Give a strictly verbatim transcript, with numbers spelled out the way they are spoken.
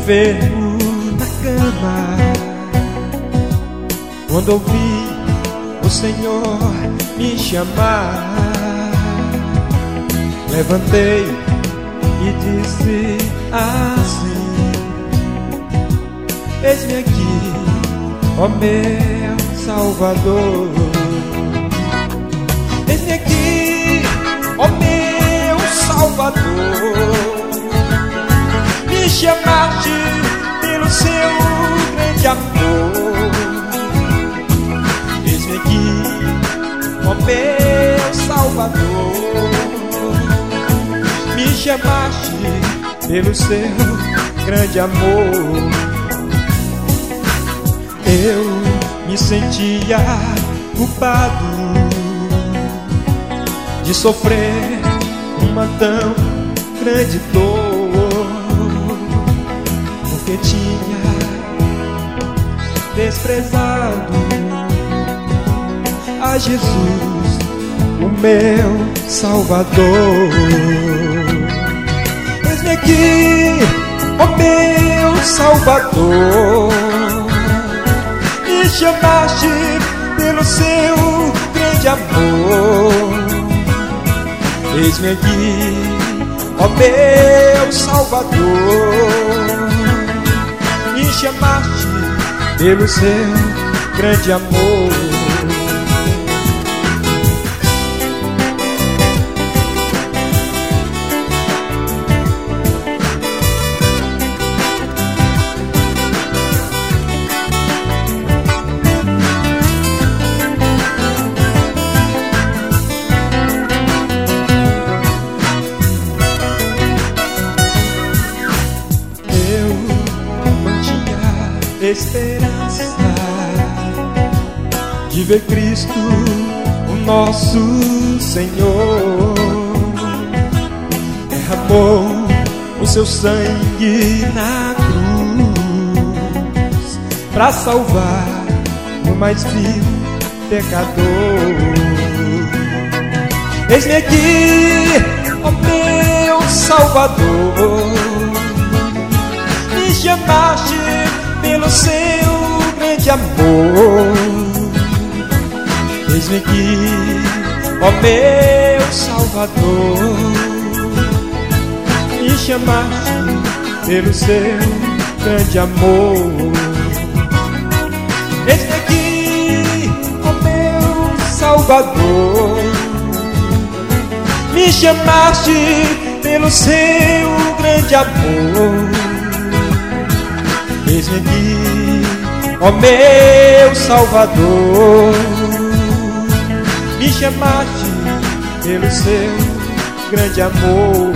enfermo na cama, quando ouvi o Senhor me chamar, levantei e disse assim: eis-me aqui, ó meu Salvador. Eis-me aqui, ó meu Salvador. Me chamaste pelo seu grande amor. Eis-me aqui, ó meu Salvador. Me chamaste pelo seu grande amor. Eu me sentia culpado de sofrer uma tão grande dor, porque tinha desprezado a Jesus, o meu Salvador. Eis-me aqui, ó meu Salvador. Me chamaste pelo seu grande amor. Eis-me aqui, ó meu Salvador. Me chamaste pelo seu grande amor. Esperança de ver Cristo, o nosso Senhor, derramou o seu sangue na cruz para salvar o mais vil pecador. Eis-me aqui, ó meu Salvador. Me chamaste pelo seu grande amor. Eis-me aqui, ó meu Salvador. Me chamaste pelo seu grande amor. Eis-me aqui, ó meu Salvador. Me chamaste pelo seu grande amor. Eis-me aqui, ó meu Salvador. Me chamaste pelo seu grande amor.